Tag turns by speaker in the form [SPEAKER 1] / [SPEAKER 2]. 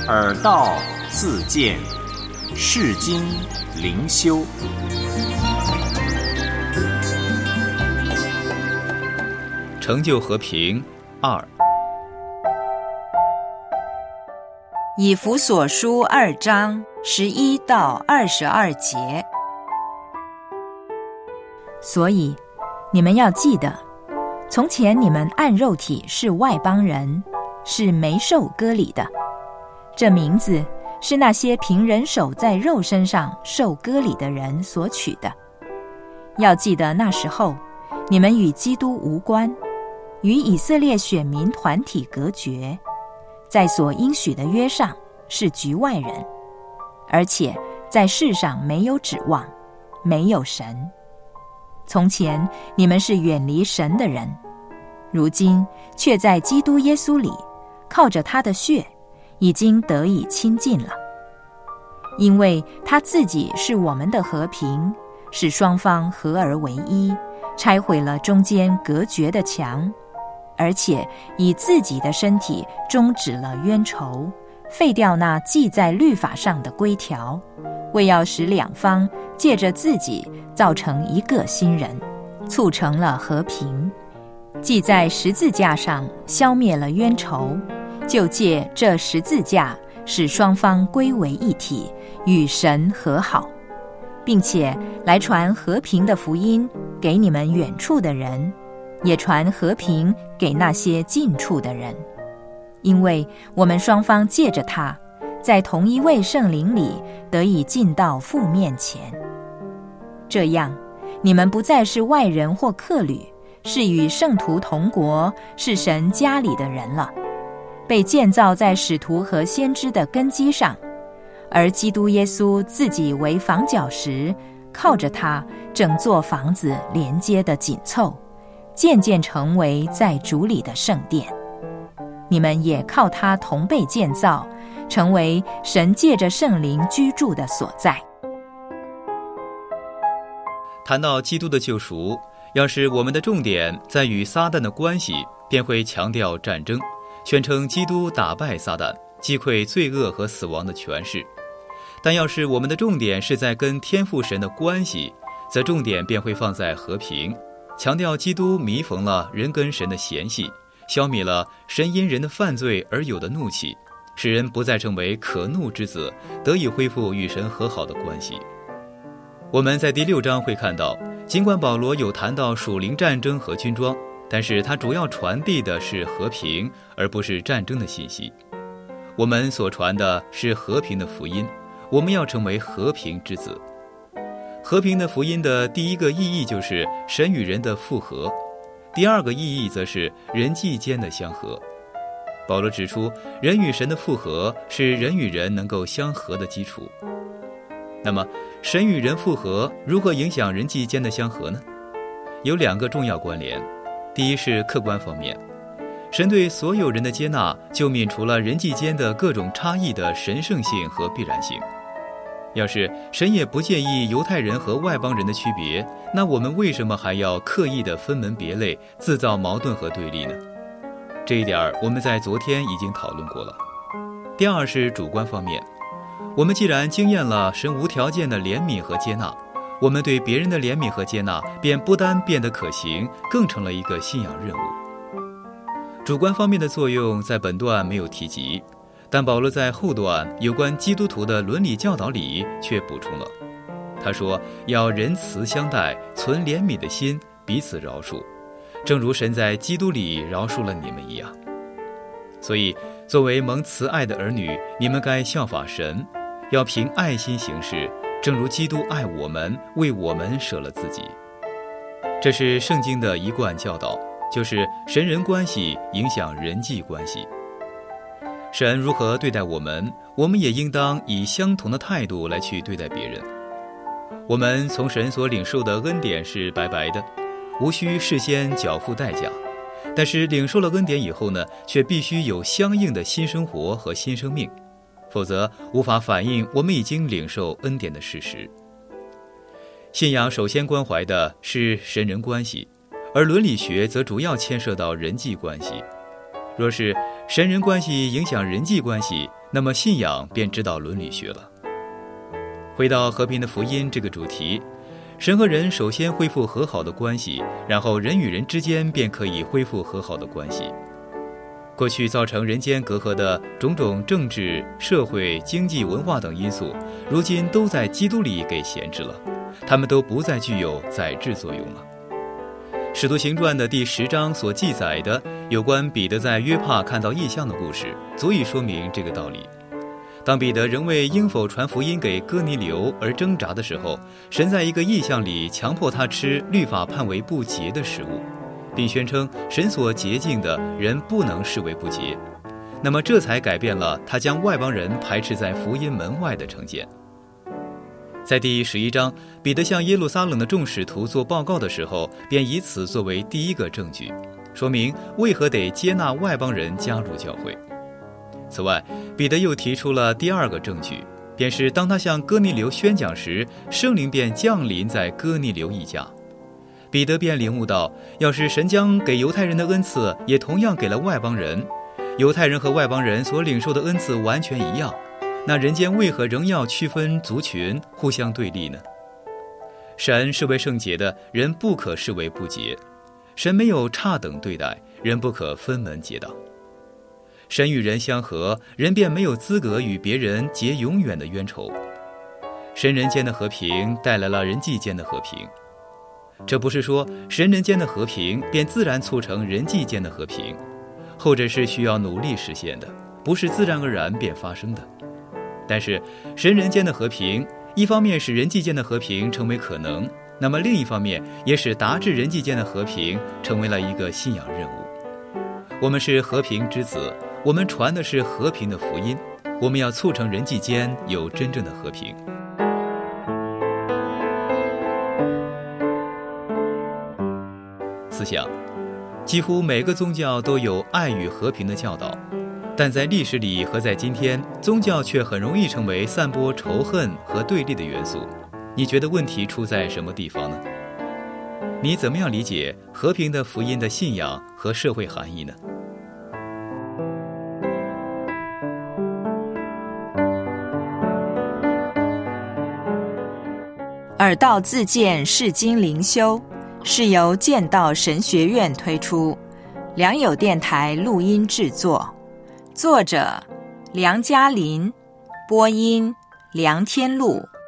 [SPEAKER 1] 耳道自见，世经灵修。
[SPEAKER 2] 成就和平2。
[SPEAKER 3] 以弗所书2章11到22节。所以你们要记得，从前你们按肉体是外邦人，是没受割礼的，这名字是那些凭人手在肉身上受割礼的人所取的。要记得那时候你们与基督无关，与以色列选民团体隔绝，在所应许的约上是局外人，而且在世上没有指望，没有神。从前你们是远离神的人，如今却在基督耶稣里，靠着他的血已经得以亲近了。因为他自己是我们的和平，使双方合而为一，拆毁了中间隔绝的墙，而且以自己的身体终止了冤仇，废掉那记在律法上的规条，为要使两方借着自己造成一个新人，促成了和平。既在十字架上消灭了冤仇，就借这十字架使双方归为一体，与神和好，并且来传和平的福音给你们远处的人，也传和平给那些近处的人。因为我们双方借着他，在同一位圣灵里得以进到父面前。这样你们不再是外人或客旅，是与圣徒同国，是神家里的人了，被建造在使徒和先知的根基上，而基督耶稣自己为房角石，靠着他整座房子连接的紧凑，渐渐成为在主里的圣殿。你们也靠他同被建造，成为神借着圣灵居住的所在。
[SPEAKER 2] 谈到基督的救赎，要是我们的重点在与撒旦的关系，便会强调战争，宣称基督打败撒旦，击溃罪恶和死亡的权势。但要是我们的重点是在跟天父神的关系，则重点便会放在和平，强调基督弥缝了人跟神的嫌隙，消灭了神因人的犯罪而有的怒气，使人不再成为可怒之子，得以恢复与神和好的关系。我们在第6章会看到，尽管保罗有谈到属灵战争和军装，但是他主要传递的是和平，而不是战争的信息。我们所传的是和平的福音，我们要成为和平之子。和平的福音的第一个意义就是神与人的复合，第二个意义则是人际间的相合。保罗指出，人与神的复合是人与人能够相合的基础。那么神与人复合如何影响人际间的相合呢？有2个重要关联。第一是客观方面，神对所有人的接纳，就泯除了人际间的各种差异的神圣性和必然性。要是神也不介意犹太人和外邦人的区别，那我们为什么还要刻意的分门别类，自造矛盾和对立呢？这一点我们在昨天已经讨论过了。第二是主观方面，我们既然经验了神无条件的怜悯和接纳，我们对别人的怜悯和接纳便不单变得可行，更成了一个信仰任务。主观方面的作用在本段没有提及，但保罗在后段有关基督徒的伦理教导里却补充了。他说要仁慈相待，存怜悯的心，彼此饶恕，正如神在基督里饶恕了你们一样。所以作为蒙慈爱的儿女，你们该效法神，要凭爱心行事，正如基督爱我们，为我们舍了自己。这是圣经的一贯教导，就是神人关系影响人际关系。神如何对待我们，我们也应当以相同的态度来去对待别人。我们从神所领受的恩典是白白的，无需事先缴付代价，但是领受了恩典以后呢，却必须有相应的新生活和新生命，否则无法反映我们已经领受恩典的事实。信仰首先关怀的是神人关系，而伦理学则主要牵涉到人际关系。若是神人关系影响人际关系， 那么信仰便知道伦理学了。回到和平的福音这个主题，神和人首先恢复和好的关系，然后人与人之间便可以恢复和好的关系。过去造成人间隔阂的种种政治、社会、经济、文化等因素，如今都在基督里给闲置了，它们都不再具有载质作用了。使徒行传的第10章所记载的有关彼得在约帕看到异象的故事，足以说明这个道理。当彼得仍为应否传福音给哥尼流而挣扎的时候，神在一个异象里强迫他吃律法判为不洁的食物，并宣称神所洁净的人不能视为不洁。那么这才改变了他将外邦人排斥在福音门外的成见。在第11章，彼得向耶路撒冷的众使徒做报告的时候，便以此作为第一个证据，说明为何得接纳外邦人加入教会。此外，彼得又提出了第二个证据，便是当他向哥尼流宣讲时，圣灵便降临在哥尼流一家。彼得便领悟到，要是神将给犹太人的恩赐也同样给了外邦人，犹太人和外邦人所领受的恩赐完全一样，那人间为何仍要区分族群，互相对立呢？神视为圣洁的，人不可视为不洁；神没有差等对待，人不可分门结党。神与人相合，人便没有资格与别人结永远的冤仇。神人间的和平带来了人际间的和平，这不是说神人间的和平便自然促成人际间的和平，后者是需要努力实现的，不是自然而然便发生的。但是神人间的和平，一方面使人际间的和平成为可能，那么另一方面也使达至人际间的和平成为了一个信仰任务。我们是和平之子，我们传的是和平的福音，我们要促成人际间有真正的和平。思想，几乎每个宗教都有爱与和平的教导，但在历史里和在今天，宗教却很容易成为散播仇恨和对立的元素。你觉得问题出在什么地方呢？你怎么样理解和平的福音的信仰和社会含义呢？
[SPEAKER 3] 耳道自荐释经灵修是由剑道神学院推出，良友电台录音制作，作者梁嘉琳，播音梁天禄。